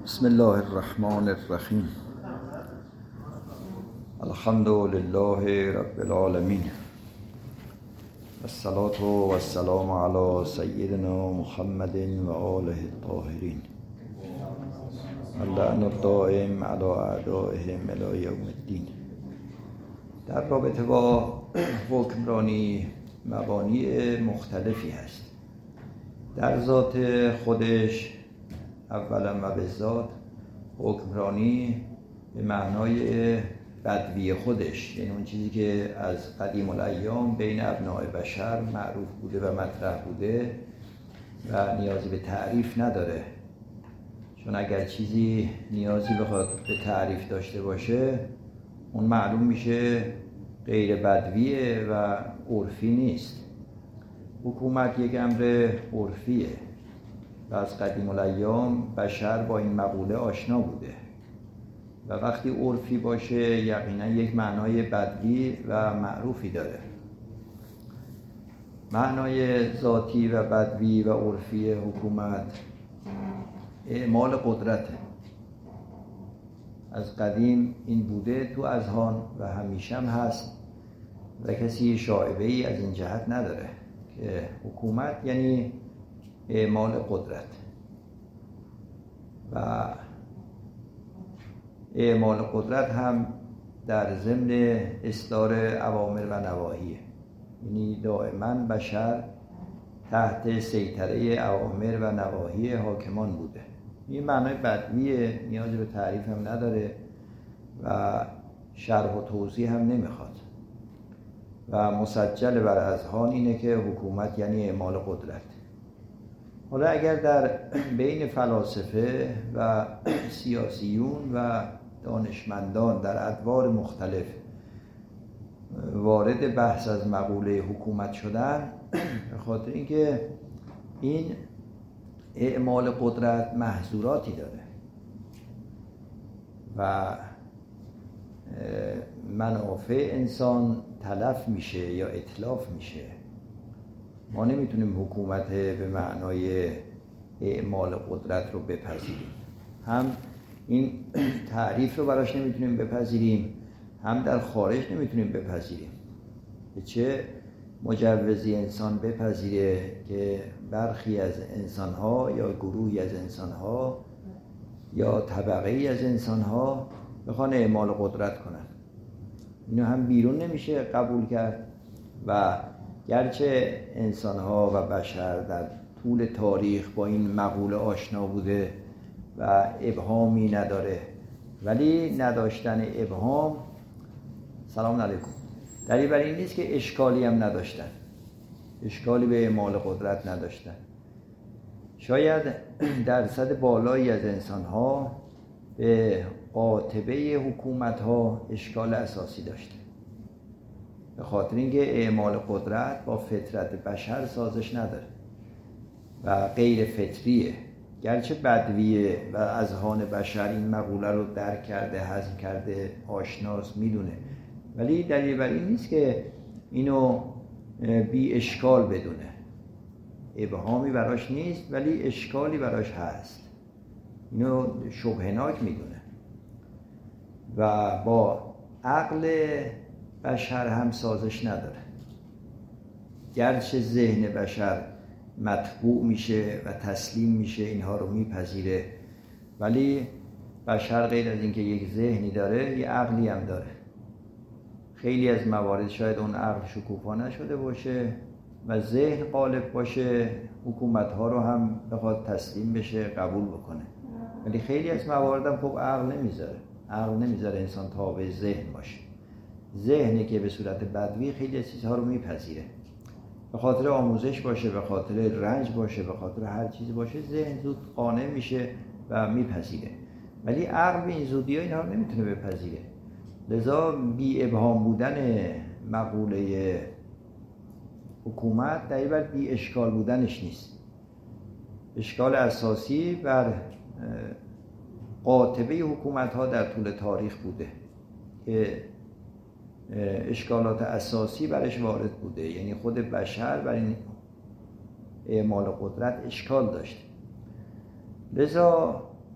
بسم الله الرحمن الرحیم. الحمد لله رب العالمین، الصلاة والسلام علی سیدنا محمد و آله الطاهرین، اللعن الدائم علی اعدائهم الی یوم الدین. در رابطه با حکمرانی مبانی مختلفی هست. در ذات خودش اولا و به ذات حکمرانی به معنای بدوی خودش، یعنی اون چیزی که از قدیم الایام بین ابناء بشر معروف بوده و مطرح بوده و نیازی به تعریف نداره، چون اگر چیزی نیازی بخواد به تعریف داشته باشه اون معلوم میشه غیر بدویه و عرفی نیست. حکومت یک امر عرفیه و از قدیم الایام بشر با این مقوله آشنا بوده و وقتی عرفی باشه یقینا یک معنای بدوی و معروفی داره. معنای ذاتی و بدوی و عرفی حکومت اعمال قدرته. از قدیم این بوده تو اذهان و همیشه هم هست و کسی شائبه ای از این جهت نداره که حکومت یعنی اعمال قدرت و اعمال قدرت هم در ضمن اصدار اوامر و نواهیه، یعنی دائما بشر تحت سیطره اوامر و نواهی حاکمان بوده. این معنای بدویه، نیازی به تعریف هم نداره و شرح و توضیح هم نمیخواد و مسجل بر اذهان اینه که حکومت یعنی اعمال قدرت. حالا اگر در بین فلاسفه و سیاسیون و دانشمندان در ادوار مختلف وارد بحث از مقوله حکومت شدن، به خاطر اینکه این اعمال قدرت محظوراتی داره و منافع انسان تلف میشه یا اتلاف میشه. ما نمیتونیم حکومت به معنای اعمال قدرت رو بپذیریم، هم این تعریف رو براش نمیتونیم بپذیریم، هم در خارج نمیتونیم بپذیریم. به چه مجوزی انسان بپذیره که برخی از انسانها یا گروهی از انسانها یا طبقه‌ای از انسانها بخوان اعمال قدرت کنن؟ اینو هم بیرون نمیشه قبول کرد و گرچه انسانها و بشر در طول تاریخ با این مقوله آشنا بوده و ابهامی نداره، ولی نداشتن ابهام، سلام علیکم، دلیل بر این نیست که اشکالی هم نداشتن، اشکالی به اعمال قدرت نداشتن. شاید درصد بالایی از انسانها به قاطبه حکومتها اشکال اساسی داشته، به خاطر اینکه اعمال قدرت با فطرت بشر سازش نداره و غیر فطریه. گرچه بدویه و اذهان بشر این مقوله رو درک کرده، هضم کرده، آشناست، میدونه، ولی دلیل بر این نیست که اینو بی اشکال بدونه. ابهامی براش نیست ولی اشکالی براش هست، اینو شبهناک میدونه و با عقل بشر هم سازش نداره. گرچه ذهن بشر مطبوع میشه و تسلیم میشه، اینها رو میپذیره، ولی بشر غیر از اینکه یک ذهنی داره یه عقلی هم داره. خیلی از موارد شاید اون عقل شکوفا نشده باشه و ذهن غالب باشه، حکومت‌ها رو هم بخواد تسلیم بشه، قبول بکنه، ولی خیلی از موارد هم خب عقل نمیذاره انسان تابع ذهن باشه. ذهنی که به صورت بدوی خیلی از چیزها رو میپذیره، به خاطر آموزش باشه، به خاطر رنج باشه، به خاطر هر چیزی باشه، ذهن زود قانع میشه و میپذیره، ولی عقل به این زودی ها اینها رو نمیتونه بپذیره. لذا بی ابهام بودن مقوله حکومت دلیل بر بی اشکال بودنش نیست. اشکال اساسی بر قاطبه حکومت ها در طول تاریخ بوده که اشکالات اساسی برش وارد بوده، یعنی خود بشر بر این اعمال قدرت اشکال داشته. لذا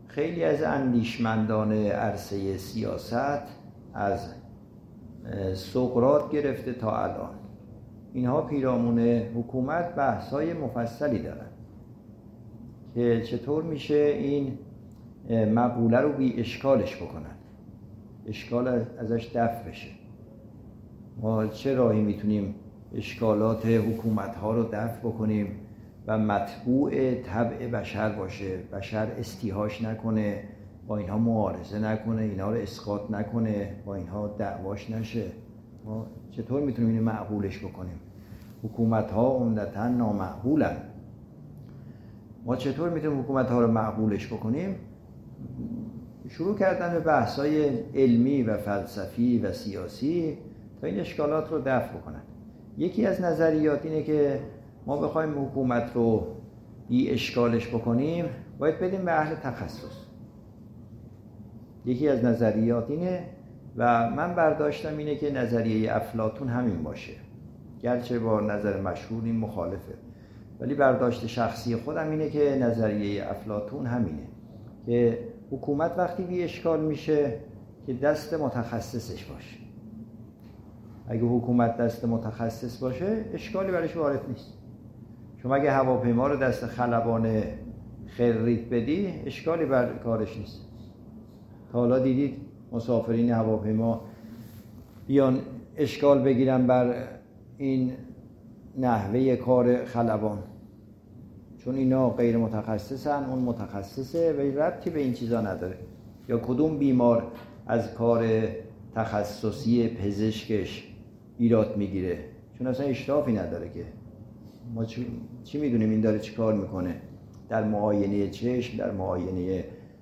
خیلی از اندیشمندان عرصه سیاست از سقراط گرفته تا الان اینها پیرامون حکومت بحث‌های مفصلی دارن که چطور میشه این مقوله رو بی اشکالش بکنن، اشکال ازش دفع بشه. ما چه راهی میتونیم اشکالات حکومت‌ها رو دفع بکنیم و متبوع طبع بشر باشه، بشر استیحاش نکنه، با اینها معارضه نکنه، اینها رو اسقاط نکنه، با اینها دعواش نشه. ما چطور میتونیم اینو معقولش بکنیم؟ حکومت‌ها عمدتاً نامعقولن. ما چطور میتونیم حکومت‌ها رو معقولش بکنیم؟ شروع کردن به بحث‌های علمی و فلسفی و سیاسی تا این اشکالات رو دفع بکنن. یکی از نظریات اینه که ما بخوایم حکومت رو بی اشکالش بکنیم باید بدیم به اهل تخصص. یکی از نظریات اینه و من برداشتم اینه که نظریه افلاطون همین باشه، گرچه با نظر مشهور این مخالفه، ولی برداشت شخصی خودم اینه که نظریه افلاطون همینه که حکومت وقتی بی اشکال میشه که دست متخصصش باشه. اگه حکومت دست متخصص باشه اشکالی برایش وارد نیست. شما اگه هواپیما رو دست خلبان خرید بدی اشکالی بر کارش نیست. تا حالا دیدید مسافرین هواپیما بیان اشکال بگیرن بر این نحوه کار خلبان؟ چون اینا غیر متخصصن، اون متخصصه و ربطی به این چیزا نداره. یا کدوم بیمار از کار تخصصی پزشکش ایراد میگیره؟ چون اصلا اشرافی نداره که ما چی میدونیم این داره چی کار میکنه در معاینه چشم، در معاینه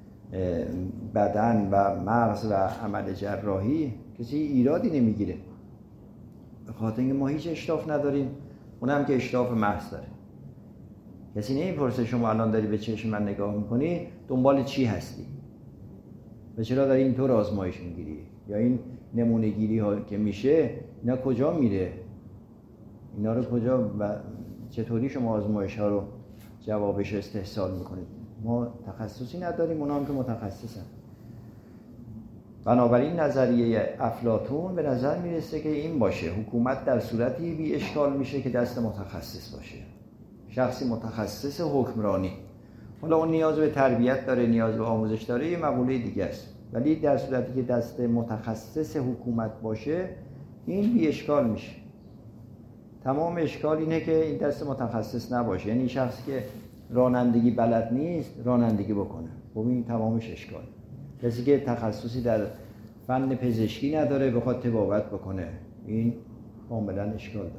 بدن و مغز و عمل جراحی کسی ایرادی نمیگیره. به خاطر اینکه ما هیچ اشراف نداریم، اونم که اشراف محض داره. کسی نمیپرسه شما الان داری به چشم من نگاه میکنی دنبال چی هستی و چرا داری اینطور آزمایش میگیری، یا این نمونه گیری ها که میشه اینا کجا میره، اینا رو کجا و چطوری شما آزمایش ها رو جوابش استحصال میکنید؟ ما تخصصی نداریم، اونا هم که متخصصن. بنابراین نظریه افلاطون به نظر میرسه که این باشه، حکومت در صورتی بی اشکال میشه که دست متخصص باشه، شخصی متخصص حکمرانی. حالا اون نیاز به تربیت داره، نیاز به آموزش داره، یه مقوله دیگه است، ولی در صورتی که دست متخصص حکومت باشه این بی اشکال میشه. تمام اشکال اینه که این دست متخصص نباشه، یعنی شخصی که رانندگی بلد نیست رانندگی بکنه، خب این تمامش اشکال. کسی که تخصصی در فن پزشکی نداره بخواد طبابت بکنه، این کاملا اشکال داره.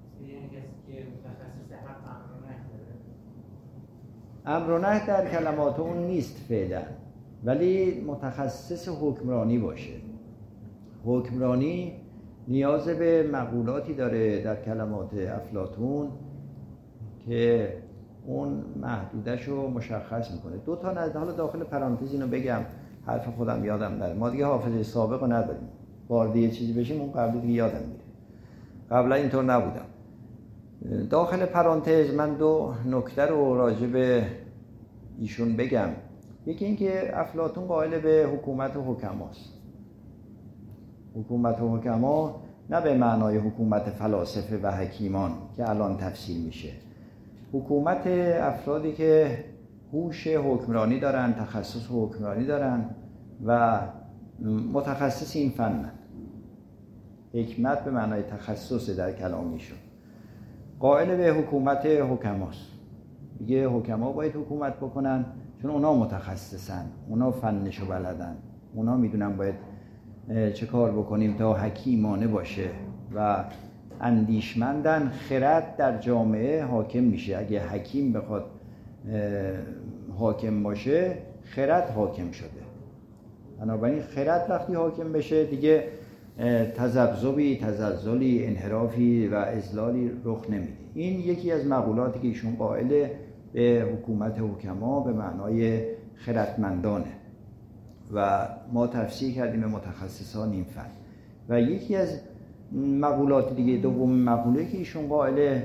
امر و نهی در کلمات اون نیست فعلا، ولی متخصص حکمرانی باشه. حکمرانی نیاز به مقولاتی داره در کلمات افلاطون که اون محدودش رو مشخص میکنه. دو تا حالا داخل پرانتز اینو بگم، حرف خودم یادم نره، ما دیگه حافظه سابق رو نداریم، وارد یه چیزی بشیم اون قبلی دیگه یادم میره، قبلا اینطور نبودم. داخل پرانتز من دو نکته رو راجع به ایشون بگم. یکی این که افلاطون قائل به حکومت و حکماست. حکومت و حکما نه به معنای حکومت فلاسفه و حکیمان که الان تفسیر میشه، حکومت افرادی که هوش حکمرانی دارن، تخصص حکمرانی دارن و متخصص این فنن. حکمت به معنای تخصص در کلام ایشون. قائل به حکومت حکماست. میگه حکما باید حکومت بکنن چون اونا متخصصن، اونا فنشو بلدن، اونا میدونن باید چه کار بکنیم تا حکیمانه باشه و اندیشمندن. خرد در جامعه حاکم میشه. اگه حکیم بخواد حاکم باشه خرد حاکم شده. بنابراین خرد وقتی حاکم بشه دیگه تذبذبی، تزلزلی، انحرافی و اضلالی رخ نمیده. این یکی از مقولاتی که ایشون قائل به حکومت حکما به معنای خردمندانه و ما تفسیر کردیم به متخصصان این فن. و یکی از مقولات دیگه، دوم مقوله که ایشون قائل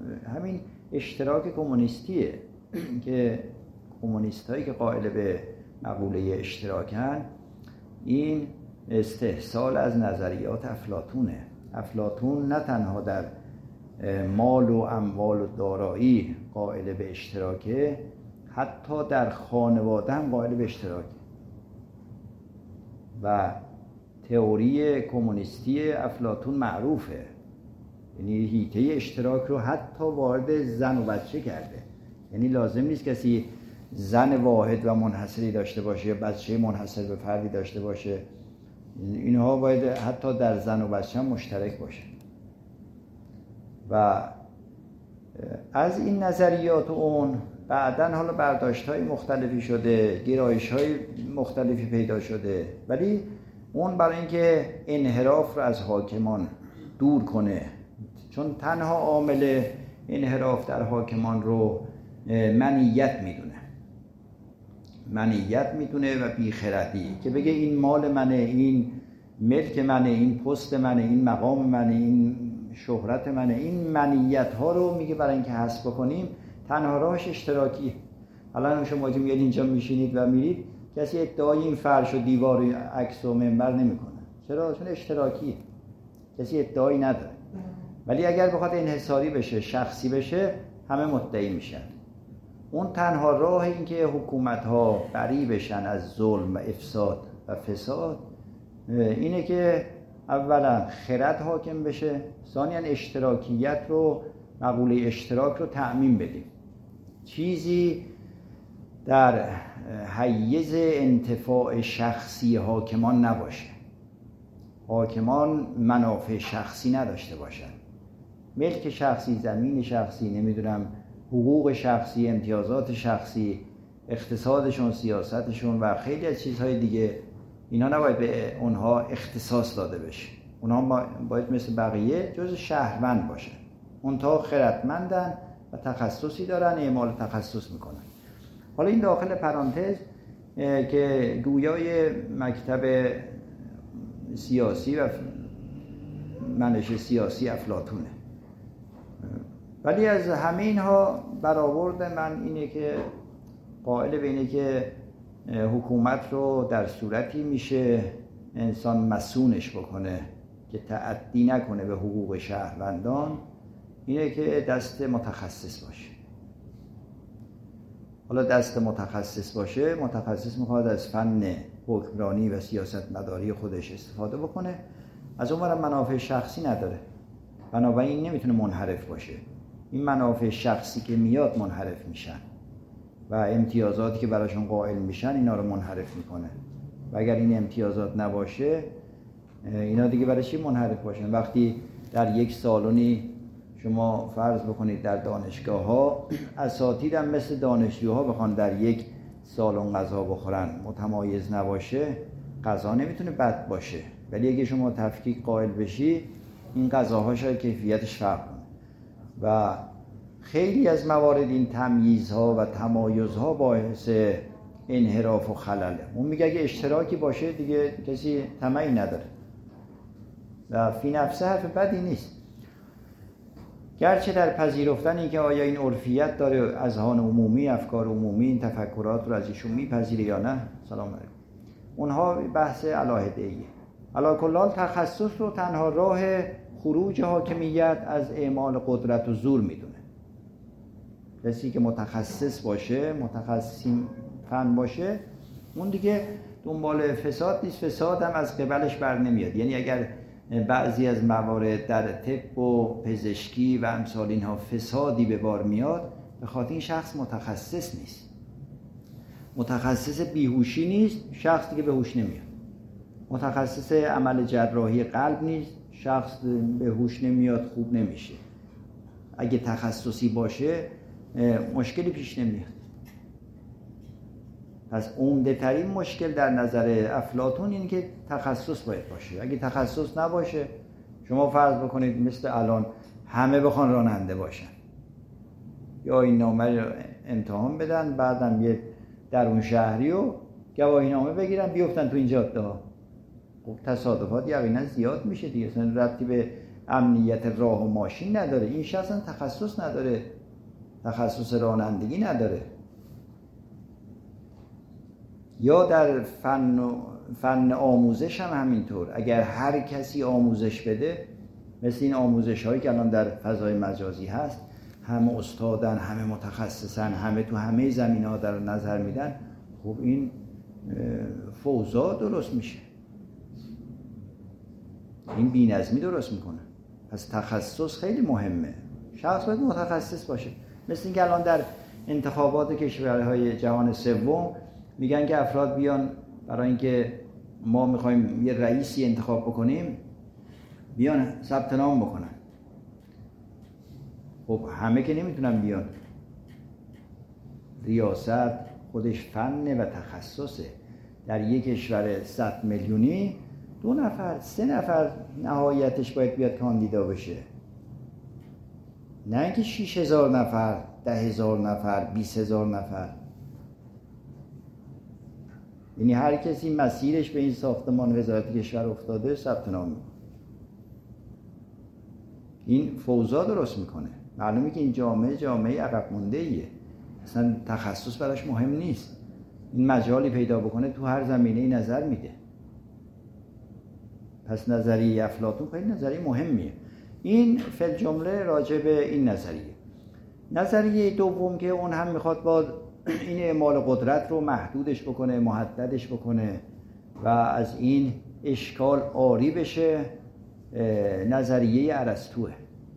همین اشتراک کمونیستیه که کمونیست هایی که قائل به مقوله اشتراکن، این استحصال از نظریات افلاطونه. افلاطون نه تنها در مال و اموال و دارایی قائل به اشتراکه، حتی در خانواده هم قائل به اشتراکه و تئوری کمونیستی افلاطون معروفه، یعنی حیطه اشتراک رو حتی وارد زن و بچه کرده. یعنی لازم نیست کسی زن واحد و منحصری داشته باشه یا بچه منحصر به فردی داشته باشه، اینها باید حتی در زن و بچه هم مشترک باشه. و از این نظریات اون بعدن حالا برداشت‌های مختلفی شده، گرایش‌های مختلفی پیدا شده، ولی اون برای اینکه انحراف رو از حاکمان دور کنه، چون تنها عامل انحراف در حاکمان رو منیت میدونه و بیخردی، که بگه این مال منه، این ملک منه، این پست منه، این مقام منه، این شهرت منه. این منیت ها رو میگه برای اینکه حذف بکنیم تنها راهش اشتراکی. الان شما که میاد اینجا میشینید و میرید، کسی ادعای این فرش و دیوار و عکس و منبر نمیکنه. چرا؟ چون اشتراکیه، کسی ادعایی نداره. ولی اگر بخواد انحصاری بشه، شخصی بشه، همه مدعی میشن. اون تنها راه این که حکومت ها بری بشن از ظلم و افساد و فساد اینه که اولا خرد حاکم بشه، ثانیاً اشتراکیت رو، مقوله اشتراک رو تعمیم بدیم. چیزی در حیز انتفاع شخصی حاکمان نباشه، حاکمان منافع شخصی نداشته باشن، ملک شخصی، زمین شخصی، نمیدونم حقوق شخصی، امتیازات شخصی، اقتصادشون، سیاستشون و خیلی از چیزهای دیگه، اینا نباید به اونها اختصاص داده بشه. اونها باید مثل بقیه جز شهروند باشن. اونها خردمندن و تخصصی دارن، اعمال تخصص میکنن. حالا این داخل پرانتز که گویای مکتب سیاسی و منش سیاسی افلاطونه. ولی از همه اینها برآورد من اینه که قائل به اینه که حکومت رو در صورتی میشه انسان مسونش بکنه که تعدی نکنه به حقوق شهروندان، اینه که دست متخصص باشه. حالا دست متخصص باشه، متخصص میخواد از فن حکمرانی و سیاست مداری خودش استفاده بکنه، از اون برم منافع شخصی نداره، بنابراین نمیتونه منحرف باشه. این منافع شخصی که میاد منحرف میشن و امتیازاتی که براشون قائل میشن اینا رو منحرف میکنه. و اگر این امتیازات نباشه، اینا دیگه برای چی منحرف باشن؟ وقتی در یک سالونی شما فرض بکنید در دانشگاه ها اساتید هم مثل دانشجوها بخوان در یک سالن غذا بخورن، متمایز نباشه، غذا نمیتونه بد باشه. ولی اگه شما تفکیک قائل بشی، این غذاها شاید کیفیتش فرق کنه. و خیلی از موارد این تمییزها و تمایزها باعث انحراف و خلله. اون میگه اگه اشتراکی باشه دیگه کسی طمعی نداره و فی نفسه حرف بدی نیست، گرچه در پذیرفتن این که آیا این عرفیت داره، اذهان عمومی، افکار عمومی این تفکرات رو از ایشون میپذیره یا نه. سلام علیکم. اونها بحث علاهده‌ایه. علی کل حال تخصص رو تنها راه خروج حاکمیت از اعمال قدرت و زور میدونه. کسی که متخصص باشه، متخصصین فن باشه، اون دیگه دنبال فساد نیست، فساد هم از قبلش بر نمیاد. یعنی اگر بعضی از موارد در طب و پزشکی و امثال اینها فسادی به بار میاد، به خاطر این شخص متخصص نیست. متخصص بیهوشی نیست، شخص دیگه به هوش نمیاد. متخصص عمل جراحی قلب نیست، شخص به هوش نمیاد، خوب نمیشه. اگه تخصصی باشه مشکلی پیش نمیاد. پس عمده ترین مشکل در نظر افلاطون اینه که تخصص باید باشه. اگه تخصص نباشه، شما فرض بکنید مثل الان همه بخوان راننده باشن یا این نامه امتحان بدن، بعدم یه درون شهری و گواهی نامه بگیرن بیفتن تو این جاده ها، خب تصادفات یقینا زیاد میشه دیگه. اصلا ربطی به امنیت راه و ماشین نداره. این شخص تخصص نداره، تخصص رانندگی نداره. یا در فن آموزش هم همینطور. اگر هر کسی آموزش بده، مثل این آموزش هایی که الان در فضای مجازی هست، همه استادن، همه متخصصن، همه تو همه زمین ها در نظر میدن، خب این فوضا درست میشه، این بی‌نظمی درست میکنه. پس تخصص خیلی مهمه، شخص باید متخصص باشه. مثل اینکه الان در انتخابات کشورهای جهان سوم میگن که افراد بیان برای اینکه ما میخوایم یه رئیسی انتخاب بکنیم، بیان ثبت نام بکنن. خب همه که نمیتونن بیان. ریاست خودش فن و تخصصه. در یک کشور 100 میلیونی 2 نفر 3 نفر نهایتش باید بیاد کاندیدا بشه، نه اینکه 6000 نفر 10,000 نفر 20,000 نفر. یعنی هر کسی مسیرش به این ساختمان وزارت کشور افتاده ثبت نام میکنه. این فوضا درست میکنه. معلومه که این جامعه عقب مونده ایه، اصلا تخصص براش مهم نیست. این مجالی پیدا بکنه تو هر زمینه‌ای نظر میده. پس نظریه افلاطون خیلی نظریه مهمیه. این فل جمله راجع به این نظریه دوم که اون هم میخواد با این اعمال قدرت رو محدودش بکنه، محددش بکنه و از این اشکال عاری بشه، نظریه ارسطوئه.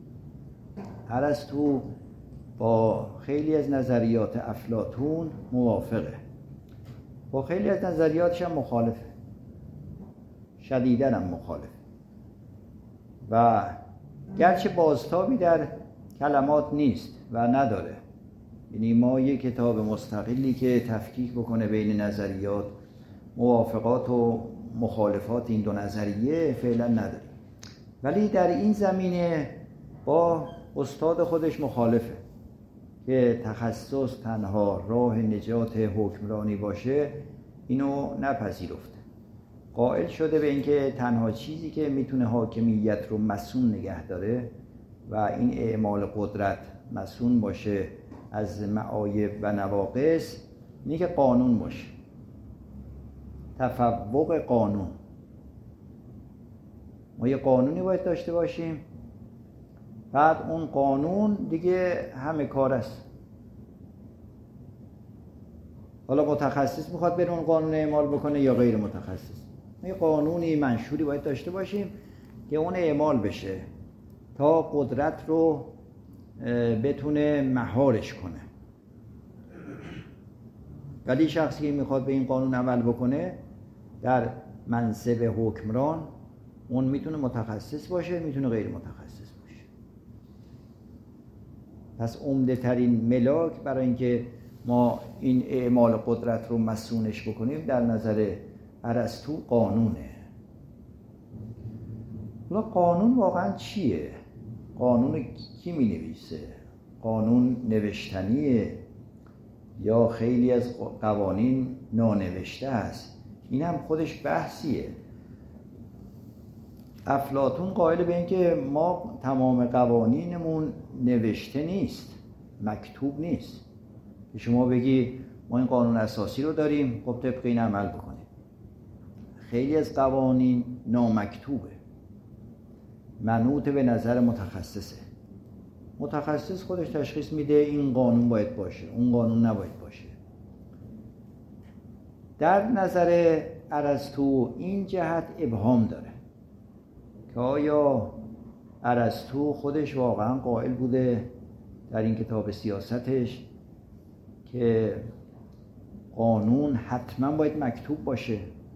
ارسطو با خیلی از نظریات افلاطون موافقه، با خیلی از نظریاتش هم مخالفه، شدیداً هم مخالفه. و گرچه بازتابی در کلمات نیست و نداره، یعنی ما یک کتاب مستقلی که تفکیک بکنه بین نظریات، موافقات و مخالفات این دو نظریه فعلا نداره، ولی در این زمینه با استاد خودش مخالفه که تخصص تنها راه نجات حکمرانی باشه. اینو نپذیرفته، قائل شده به اینکه تنها چیزی که میتونه حاکمیت رو مصون نگه داره و این اعمال قدرت مصون باشه از معایب و نواقص، اینه که قانون باشه، تفوق قانون. ما یه قانونی باید داشته باشیم، بعد اون قانون دیگه همه کار است. حالا متخصص میخواد بره اون قانون اعمال بکنه یا غیر متخصص، ما یه قانونی منشوری باید داشته باشیم که اون اعمال بشه تا قدرت رو بتونه مهارش کنه. ولی شخصی که میخواد به این قانون عمل بکنه در منصب حکمران، اون میتونه متخصص باشه، میتونه غیر متخصص باشه. پس عمده ترین ملاک برای اینکه ما این اعمال قدرت رو مصونش بکنیم در نظر ارسطو قانونه. حالا قانون واقعا چیه؟ قانون کی می نویسه؟ قانون نوشتنیه یا خیلی از قوانین نانوشته است؟ این هم خودش بحثیه. افلاطون قائل به این که ما تمام قوانینمون نوشته نیست، مکتوب نیست، که شما بگی ما این قانون اساسی رو داریم، خب طبق این عمل بکنیم. خیلی از قوانین نامکتوبه، منوط به نظر متخصصه. متخصص خودش تشخیص میده این قانون باید باشه، اون قانون نباید باشه. در نظر ارسطو این جهت ابهام داره که آیا ارسطو خودش واقعا قائل بوده در این کتاب سیاستش که قانون حتما باید مکتوب باشه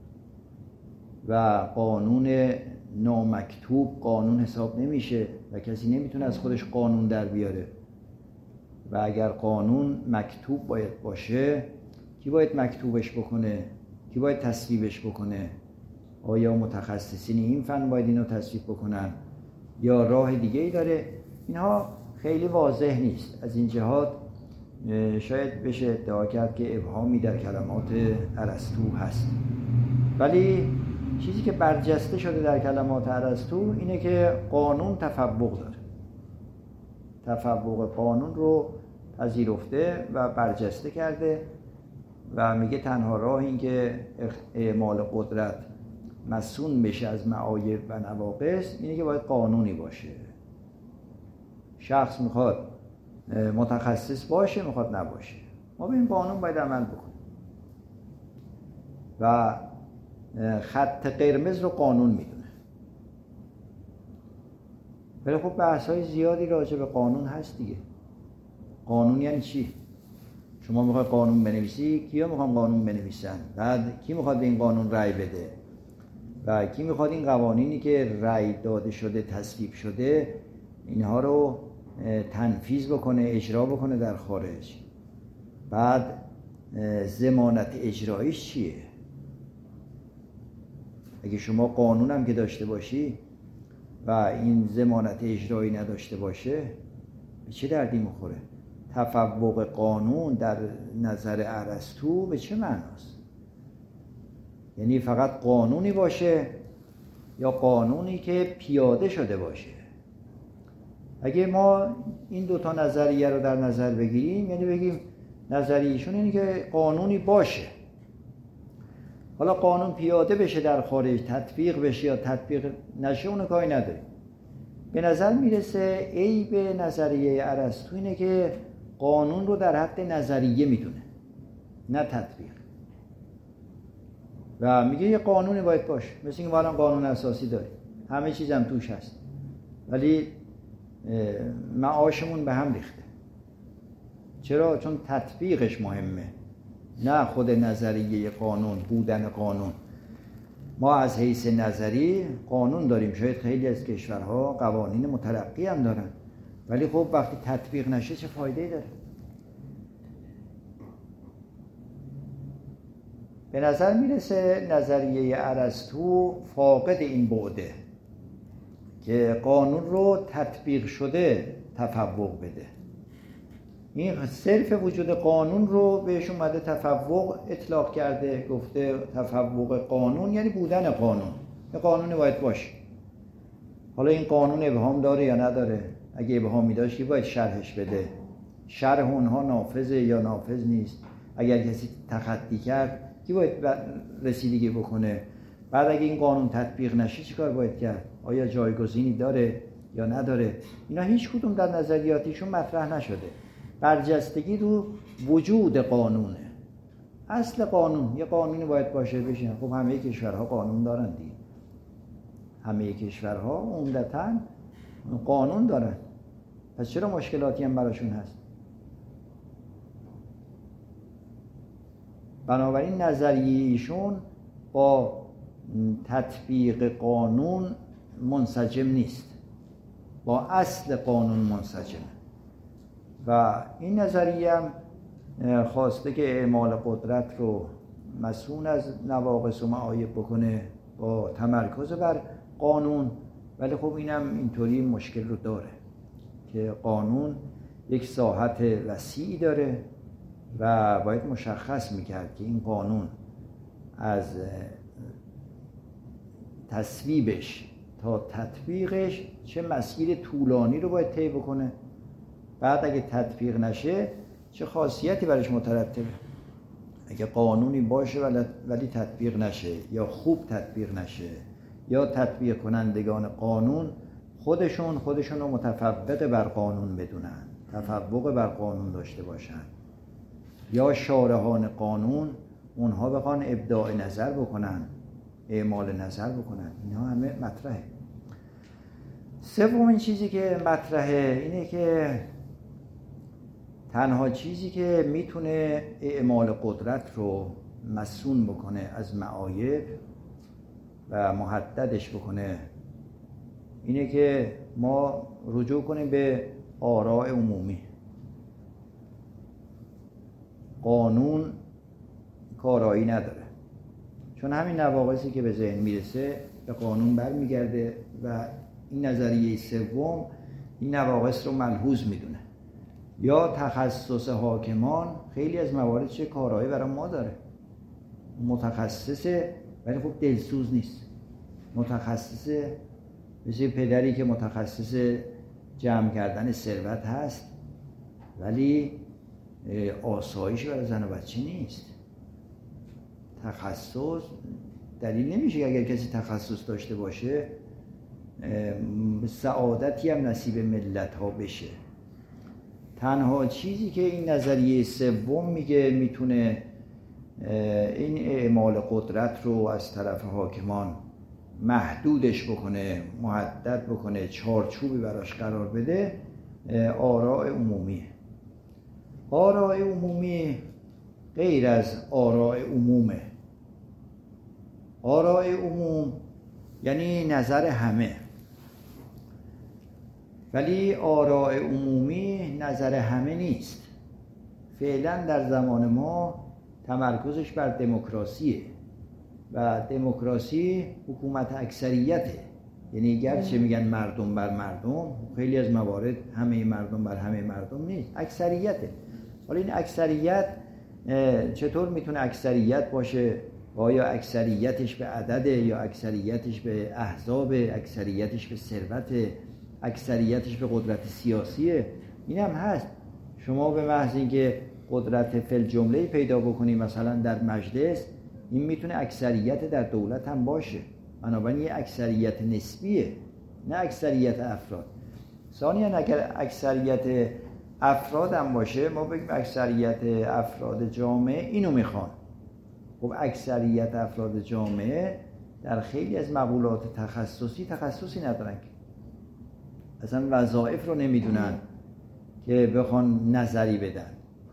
و قانون نامکتوب قانون حساب نمیشه و کسی نمیتونه از خودش قانون در بیاره؟ و اگر قانون مکتوب باید باشه، کی باید مکتوبش بکنه؟ کی باید تصویبش بکنه؟ آیا متخصصین این فن باید اینو تصویب بکنن یا راه دیگه ای داره؟ اینها خیلی واضح نیست. از این جهات شاید بشه ادعا کرد که ابهامی در کلمات ارسطو هست، ولی چیزی که برجسته شده در کلمات ارسطو اینه که قانون تفوق داره. تفوق قانون رو پذیرفته و برجسته کرده و میگه تنها راه این که اعمال قدرت مسون بشه از معایب و نواقص اینه که باید قانونی باشه. شخص میخواد متخصص باشه، میخواد نباشه، ما به این قانون باید عمل بکنیم و خط قرمز رو قانون میدونه. ولی خب بحث‌های زیادی راجع به قانون هست دیگه. قانون یعنی چی؟ شما میخواد قانون بنویسی، کیا میخوان قانون بنویسن؟ بعد کی میخواد به این قانون رأی بده؟ و کی میخواد این قوانینی که رأی داده شده، تصویب شده، اینها رو تنفیذ بکنه، اجرا بکنه در خارج؟ بعد ضمانت اجراییش چیه؟ اگه شما قانون هم که داشته باشی و این ضمانت اجرایی نداشته باشه، به چه دردی میخوره؟ تفوق قانون در نظر ارسطو به چه معناست؟ یعنی فقط قانونی باشه یا قانونی که پیاده شده باشه؟ اگه ما این دوتا نظریه رو در نظر بگیریم، یعنی بگیم نظریهشون اینه که قانونی باشه، حالا قانون پیاده بشه در خارج، تطبیق بشه یا تطبیق نشه، اون کاری نداریم. به نظر میرسه عیب نظریه ارسطو اینه که قانون رو در حد نظریه میدونه، نه تطبیق. و میگه یه قانونی باید باشه، مثل اینکه ما الان قانون اساسی داریم، همه چیزم توش هست، ولی معاشمون به هم ریخته. چرا؟ چون تطبیقش مهمه، نه خود نظریه قانون، بودن قانون. ما از حیث نظری قانون داریم، شاید خیلی از کشورها قوانین مترقی هم دارن، ولی خب وقتی تطبیق نشه چه فایده‌ای داره؟ به نظر میرسه نظریه ارسطو فاقد این بعده که قانون رو تطبیق شده تفوق بده. این صرف وجود قانون رو بهش اومده تفوق اطلاق کرده، گفته تفوق قانون یعنی بودن قانون، یه قانونی باید باشه. حالا این قانون ابهام داره یا نداره؟ اگه ابهامی داشت که باید شرحش بده، شرح اونها نافذه یا نافذ نیست؟ اگر کسی تخطی کرد کی باید رسیدگی بکنه؟ بعد اگه این قانون تطبیق نشه چیکار باید کرد؟ آیا جایگزینی داره یا نداره؟ اینا هیچ کدوم در نظریاتیشون مطرح نشده. برجستگی رو وجود قانونه. اصل قانون، یه قانونی باید باشه بشه. خب همه کشورها قانون دارن دیگه. همه کشورها عمدتاً قانون دارن. پس چرا مشکلاتی هم براشون هست؟ بنابراین نظریه ایشون با تطبیق قانون منسجم نیست، با اصل قانون منسجمه. و این نظریه هم خواسته که اعمال قدرت رو مسئول از نواقص و معایب بکنه با تمرکز بر قانون، ولی خب اینم اینطوری مشکل رو داره که قانون یک ساحت وسیعی داره و باید مشخص میکرد که این قانون از تصویبش تا تطبیقش چه مسیر طولانی رو باید طی بکنه. بعد اگه تطبیق نشه چه خاصیتی برش مترتبه. اگه قانونی باشه ولی تطبیق نشه یا خوب تطبیق نشه یا تطبیق کنندگان قانون خودشون رو متفوق بر قانون بدونن، تفوق بر قانون داشته باشن، یا شارحان قانون اونها بخوان ابداع نظر بکنن، اعمال نظر بکنن، اینها همه مطرحه. سومین چیزی که مطرحه اینه که تنها چیزی که میتونه اعمال قدرت رو مسون بکنه از معایب و محددش بکنه اینه که ما رجوع کنیم به آراء عمومی. قانون کارایی نداره، چون همین نواقصی که به ذهن میرسه به قانون برمیگرده و این نظریه سوم این نواقص رو ملحوظ میدونه. یا تخصص حاکمان خیلی از موارد چه کارایی برای ما داره، متخصصه ولی خب دلسوز نیست. متخصصه مثل پدری که متخصص جمع کردن ثروت هست ولی آسایش برای زن و بچه نیست. تخصص دلیل نمیشه که اگر کسی تخصص داشته باشه سعادتی هم نصیب ملت ها بشه. تنها چیزی که این نظریه سوم میگه میتونه این اعمال قدرت رو از طرف حاکمان محدودش بکنه، محدد بکنه، چارچوبی براش قرار بده، آراء عمومیه. آراء عمومی غیر از آراء عمومه. آراء عموم یعنی نظر همه، ولی آراء عمومی نظر همه نیست. فعلا در زمان ما تمرکزش بر دموکراسیه و دموکراسی حکومت اکثریته. یعنی گرچه میگن مردم بر مردم، خیلی از موارد همه مردم بر همه مردم نیست، اکثریته. حالا این اکثریت چطور میتونه اکثریت باشه؟ آیا اکثریتش به عدد، یا اکثریتش به احزاب، اکثریتش به ثروت، اکثریتش به قدرت سیاسیه؟ این هم هست. شما به محض اینکه قدرت فی الجمله پیدا بکنی مثلا در مجلس، این میتونه اکثریت در دولت هم باشه. بنابراین یه اکثریت نسبیه، نه اکثریت افراد. ثانیاً اگر اکثریت افراد هم باشه، ما بگیم اکثریت افراد جامعه اینو میخوان. خب اکثریت افراد جامعه در خیلی از مقولات تخصصی ندارن، اصلا وظایف رو نمیدونن که بخوان نظری بدن.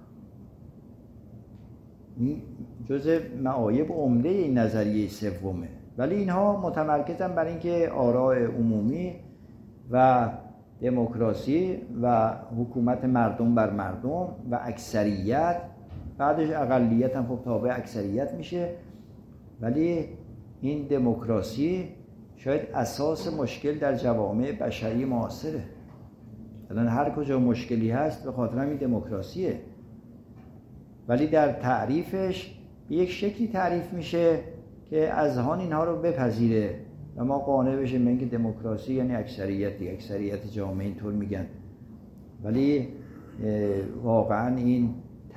این جزء معایب عمده این نظریه سومه. ولی اینها متمرکزن بر اینکه آراء عمومی و دموکراسی و حکومت مردم بر مردم و اکثریت، بعدش اقلیت هم خب تابع اکثریت میشه. ولی این دموکراسی شاید اساس مشکل در جوامع بشری معاصره. الان هر کجا مشکلی هست به خاطر همین دموکراسیه. ولی در تعریفش به یک شکلی تعریف میشه که اذهان اینها رو بپذیره و ما قانع بشیم اینکه دموکراسی یعنی اکثریت جامعه اینطور میگن. ولی واقعا این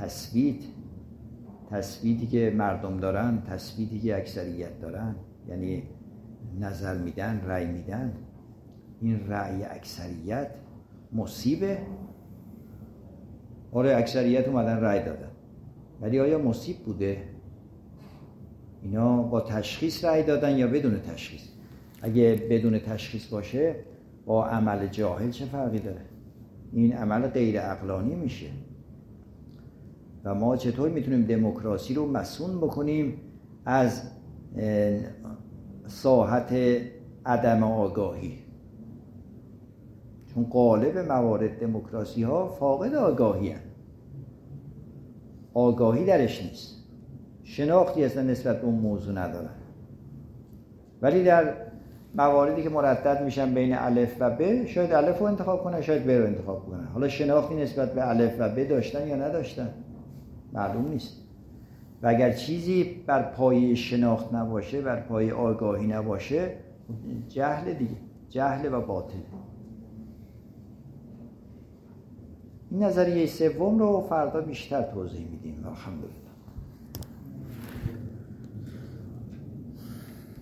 تثبیتی که مردم دارن، تثبیتی که اکثریت دارن، یعنی نظر میدن، رأی میدن، این رأی اکثریت مصیبه. آره اکثریت اومدن رأی دادن، ولی آیا مصیب بوده؟ اینا با تشخیص رأی دادن یا بدون تشخیص؟ اگه بدون تشخیص باشه با عمل جاهل چه فرقی داره؟ این عمل غیر عقلانی میشه. و ما چطور میتونیم دموکراسی رو مصون بکنیم از ساحت عدم آگاهی؟ چون غالب موارد دموکراسی ها فاقد آگاهی هست. آگاهی درش نیست، شناختی اصلا نسبت به اون موضوع ندارن. ولی در مواردی که مردد میشن بین الف و ب، شاید الف رو انتخاب کنن، شاید ب رو انتخاب کنن. حالا شناختی نسبت به الف و ب داشتن یا نداشتن معلوم نیست. و اگر چیزی بر پایه شناخت نباشه، بر پایه آگاهی نباشه، جهل دیگه، جهل و باطل. این نظریه سوم رو فردا بیشتر توضیح میدیم. الحمدلله.